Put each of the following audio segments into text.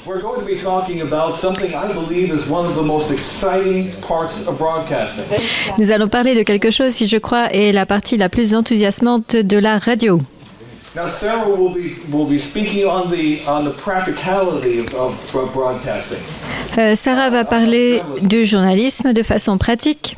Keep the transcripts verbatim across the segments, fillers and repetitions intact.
We're going to be talking about something I believe is one of the most exciting parts of broadcasting. Nous allons parler de quelque chose qui, je crois, est la partie la plus enthousiasmante de la radio. Now, Sarah will be will be speaking on the on the practicality of, of broadcasting. Euh, Sarah va parler du journalisme de façon pratique.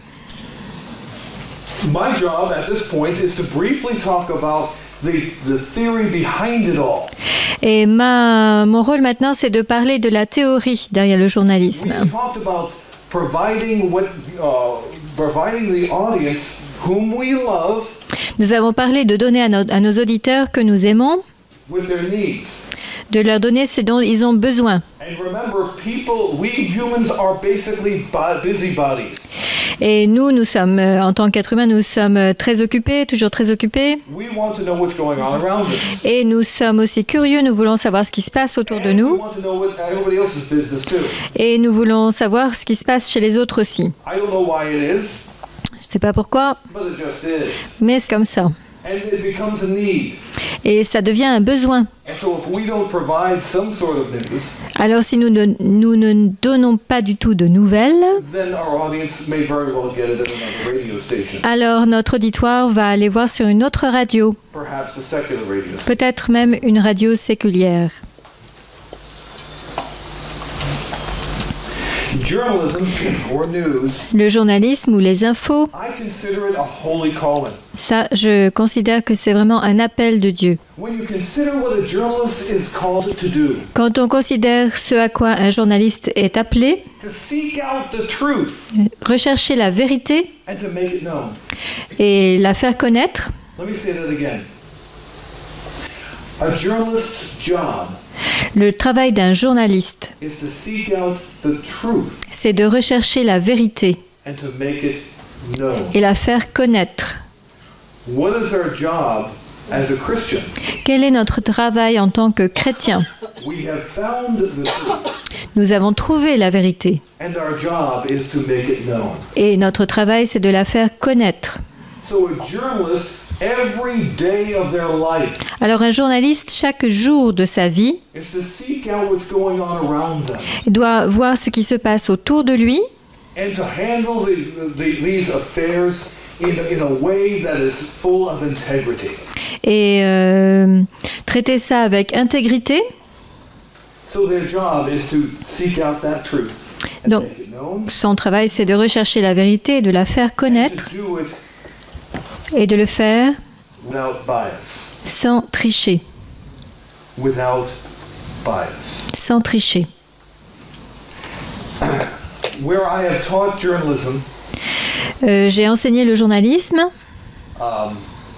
My job at this point is to briefly talk about the the theory behind it all. Et ma, mon rôle maintenant, c'est de parler de la théorie derrière le journalisme. We talked about providing what uh, providing the audience whom we love. Nous avons parlé de donner à nos, à nos auditeurs que nous aimons, With their needs. de leur donner ce dont ils ont besoin. And remember, people, we humans are basically busybodies. Et nous, nous sommes, euh, en tant qu'êtres humains, nous sommes euh, très occupés, toujours très occupés. We want to know what's going on around us. Et nous sommes aussi curieux, nous voulons savoir ce qui se passe autour de And we nous. want to know what everybody else's business too. Et nous voulons savoir ce qui se passe chez les autres aussi. I don't know why it is, Je ne sais pas pourquoi, but it just is. mais c'est comme ça. And it becomes a need. Et ça devient un besoin. And so if we don't provide some sort of news, Alors si nous ne, nous ne donnons pas du tout de nouvelles, then our audience may very well get it at another radio station, alors notre auditoire va aller voir sur une autre radio, perhaps a secular radio station. peut-être même une radio séculière. Journalism or news, Le journalisme ou les infos, I consider it a holy calling. ça, je considère que c'est vraiment un appel de Dieu. When you consider what a journalist is called to do, Quand on considère ce à quoi un journaliste est appelé, to seek out the truth rechercher la vérité and to make it known. et la faire connaître, Let me say that again. A journalist's job le travail d'un journaliste, is to seek out the truth c'est de rechercher la vérité and to make it known. et la faire connaître. What is our job as a Christian? Quel est notre travail en tant que chrétien? We have found the truth, Nous avons trouvé la vérité and our job is to make it known. et notre travail, c'est de la faire connaître. So a journalist, every day of their life, Alors un journaliste, chaque jour de sa vie, is to seek out what's going on around them doit voir ce qui se passe autour de lui and to handle the, the, these affairs in, in a way that is full of integrity. et euh, traiter ça avec intégrité. So their job is to seek out that truth and Donc, make it known son travail, c'est de rechercher la vérité et de la faire and connaître to do it et de le faire without bias. sans tricher, Without bias. sans tricher. Where I have taught journalism, Euh, j'ai enseigné le journalisme. um,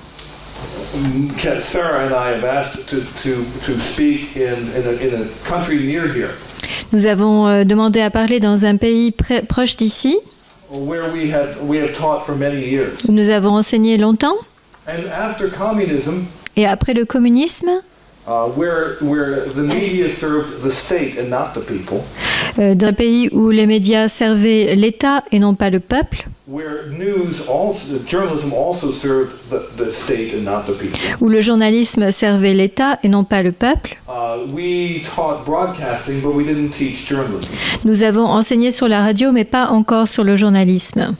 Sarah and I have asked to, to, to speak in, in, a, in a country near here, Nous avons euh, demandé à parler dans un pays près- proche d'ici, where we have, we have taught for many years. où nous avons enseigné longtemps. And after communism, Et après le communisme, uh, where, where the media served the state and not the people, euh, dans un pays où les médias servaient l'État et non pas le peuple, where news also, journalism also served the, the state and not the people, où le journalisme servait l'État et non pas le peuple, uh, we taught broadcasting, but we didn't teach journalism. nous avons enseigné sur la radio, mais pas encore sur le journalisme.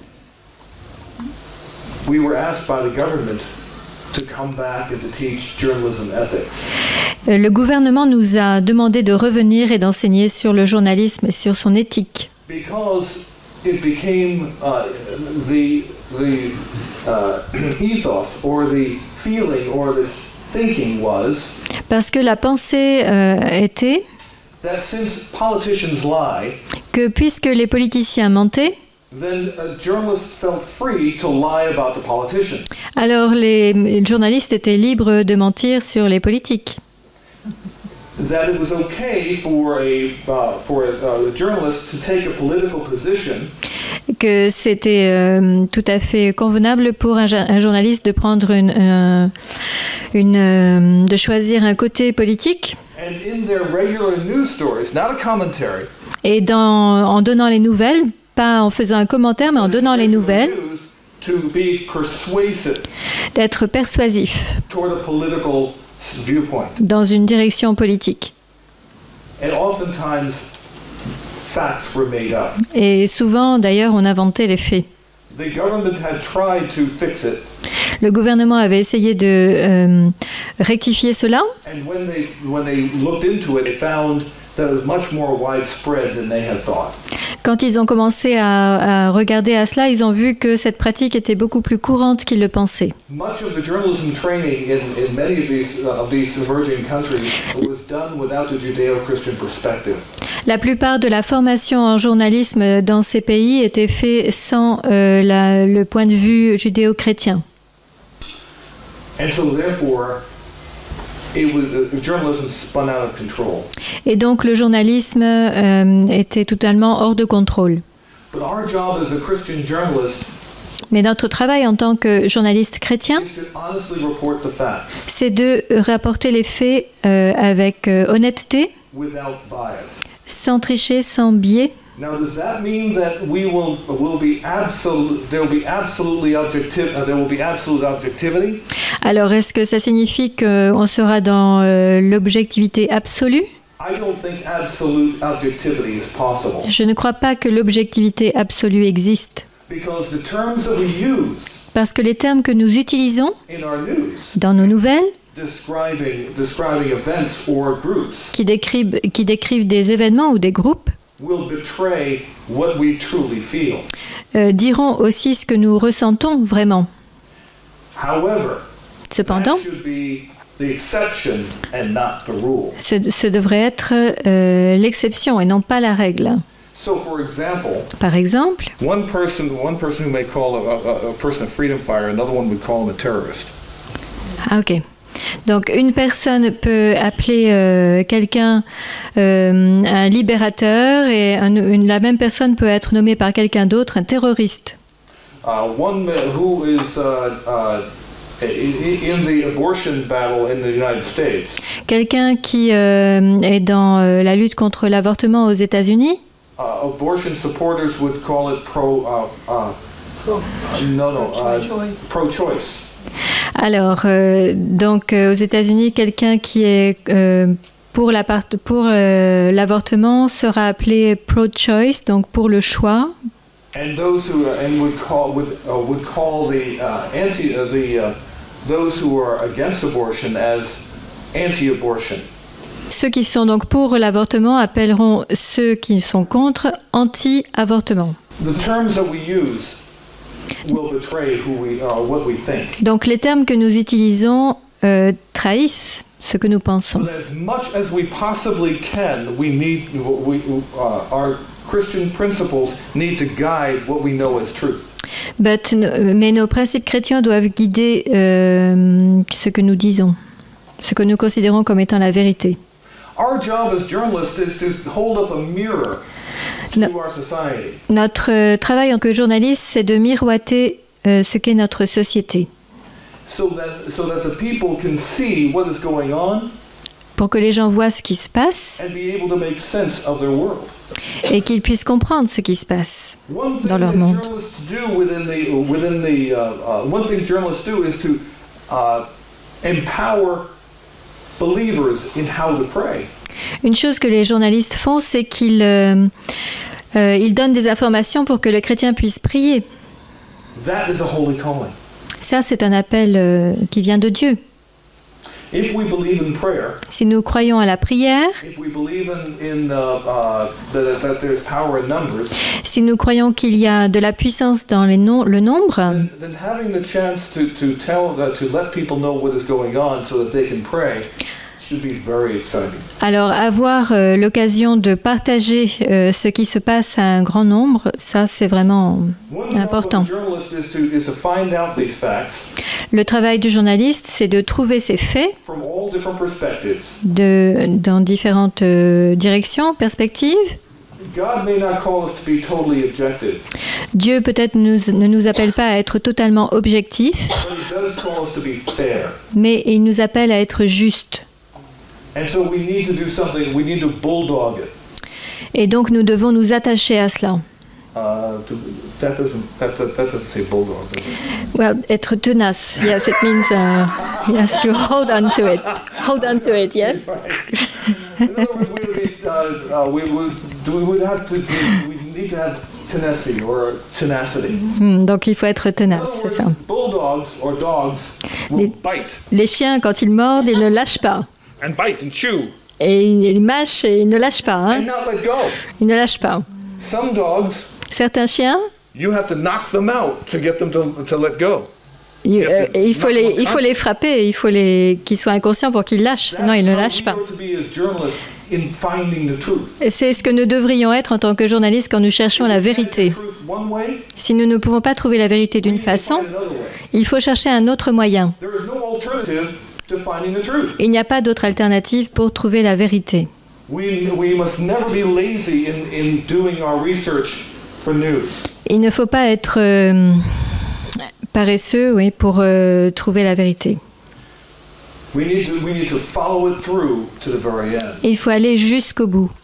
We were asked by the government to come back and to teach journalism ethics. Euh, Le gouvernement nous a demandé de revenir et d'enseigner sur le journalisme et sur son éthique. Because it became uh, the, the uh, ethos or the feeling or the thinking was Parce que la pensée euh, était that since politicians lie, que puisque les politiciens mentaient, then a journalist felt free to lie about the politician. alors les journalistes étaient libres de mentir sur les politiques. That it was okay for a, uh, for a, a journalist to take a political position Que c'était euh, tout à fait convenable pour un, un journaliste de prendre une, euh, une euh, de choisir un côté politique and in their regular news stories, not a commentary, et dans, en donnant les nouvelles, pas en faisant un commentaire, mais en donnant les nouvelles, news, to be persuasive d'être persuasif toward a political viewpoint. dans une direction politique. and oftentimes facts were made up. Et souvent, d'ailleurs, on inventait les faits. The government had tried to fix it. Le gouvernement avait essayé de euh, rectifier cela. And when they when they looked into it, they found that it was much more widespread than they had thought. Quand ils ont commencé à, à regarder à cela, ils ont vu que cette pratique était beaucoup plus courante qu'ils le pensaient. Much of the journalism training in, in many of these uh, of these emerging countries was done without a Judeo-Christian perspective. La plupart de la formation en journalisme dans ces pays était faite sans euh, la, le point de vue judéo-chrétien. And so therefore, it was, uh, journalism spun out of control. Et donc le journalisme euh, était totalement hors de contrôle. But our job as a Christian journalist Mais notre travail en tant que journaliste chrétien, is to honestly report the facts c'est de rapporter les faits euh, avec euh, honnêteté, without bias. sans tricher, sans biais. Now, does that mean that we will will be absolute? There will be absolutely objective. Uh, there will be absolute objectivity. Alors, est-ce que ça signifie qu'on sera dans euh, l'objectivité absolue? I don't think absolute objectivity is possible Je ne crois pas que l'objectivité absolue existe. because the terms that we use Parce que les termes que nous utilisons in our news dans nos nouvelles, describing describing events or groups qui décrivent, qui décrivent des événements ou des groupes, will betray what we truly feel. euh, diront aussi ce que nous ressentons vraiment. However, Cependant, that should be the exception and not the rule. ce, ce devrait être euh, l'exception et non pas la règle. So, for example, Par exemple, one person one person who may call a, a, a person a freedom fighter, another one would call him a terrorist. ah, ok. Donc une personne peut appeler euh, quelqu'un euh, un libérateur et un- une- la même personne peut être nommée par quelqu'un d'autre un terroriste. Uh, one who is uh, uh, i- i- in the abortion battle in the United States, Quelqu'un qui euh, est dans euh, la lutte contre l'avortement aux États-Unis, uh, abortion supporters would call it pro. Uh, uh, no, no, uh, pro-choice. alors euh, donc euh, aux États-Unis, quelqu'un qui est euh, pour la part- pour euh, l'avortement sera appelé pro-choice, donc pour le choix. And those who uh, and would call would uh, would call the uh, anti uh, the uh, those who are against abortion as anti-abortion. Ceux qui sont donc pour l'avortement appelleront ceux qui sont contre anti-avortement. The terms that we use will betray who we uh, what we think. Donc les termes que nous utilisons euh, trahissent ce que nous pensons. But as much as we possibly can, we need we uh, our Christian principles need to guide what we know as truth. But, no- mais nos principes chrétiens doivent guider euh, ce que nous disons, ce que nous considérons comme étant la vérité. Our job as journalists is to hold up a mirror to No. our society. Notre euh, travail en tant que journaliste, c'est de miroiter euh, ce qu'est notre société, So that, so that the people can see what is going on pour que les gens voient ce qui se passe and be able to make sense of their world. et qu'ils puissent comprendre ce qui se passe. One thing Dans leur that monde. journalists do within the within the uh, uh, one thing journalists do is to uh, empower believers in how to pray. Une chose que les journalistes font, c'est qu'ils euh, euh, ils donnent des informations pour que le chrétien puisse prier. That is a holy calling. Ça, c'est un appel euh, qui vient de Dieu. If we believe in prayer, Si nous croyons à la prière, if we believe in in uh, uh, that, that there's power in numbers, si nous croyons qu'il y a de la puissance dans les nom- le nombre, then, then having the chance to to tell uh, to let people know what is going on so that they can pray should be very exciting. alors avoir euh, l'occasion de partager euh, ce qui se passe à un grand nombre, ça c'est vraiment One job important. of a journalist is to is to find out these facts Le travail du journaliste, c'est de trouver ces faits from all different perspectives. de, dans différentes euh, directions, perspectives. God may not call us to be totally objective, Dieu peut-être nous- ne nous appelle pas à être totalement objectifs, but He does call us to be fair. mais il nous appelle à être justes. And so we need to do something. We need to bulldog it. Et donc nous devons nous attacher à cela. Uh, to, that doesn't that, that, that doesn't say bulldog. Does it? Well, être tenace. Yes, it means uh, yes to hold on to it. Hold on to it. Yes. Right. In other words, we would, be, uh, uh, we would, we would have to, we need to have tenacity or tenacity. Hmm, donc il faut être In tenace, other c'est ça. words, bulldogs or dogs will Les- bite Les chiens, quand ils mordent, ils ne lâchent pas. and bite and chew Et ils mâchent et ils ne lâchent pas. Hein. and not let go. Ils ne lâchent pas. Some dogs, Certains chiens, you have to knock them out to get them to, to let go. il, euh, il, faut les, il faut les frapper, il faut les, qu'ils soient inconscients pour qu'ils lâchent, sinon ils ne lâchent pas. That's how we are to be as journalists in finding the truth. Et c'est ce que nous devrions être en tant que journalistes quand nous cherchons la vérité. The truth one way, Si nous ne pouvons pas trouver la vérité d'une façon, find another way. il faut chercher un autre moyen. There is no alternative to finding the truth. Il n'y a pas d'autre alternative pour trouver la vérité. We, we must never be lazy in, in doing our research for news. Il ne faut pas être euh, paresseux, oui, pour euh, trouver la vérité. We need to, we need to follow it through to the very end. Il faut aller jusqu'au bout.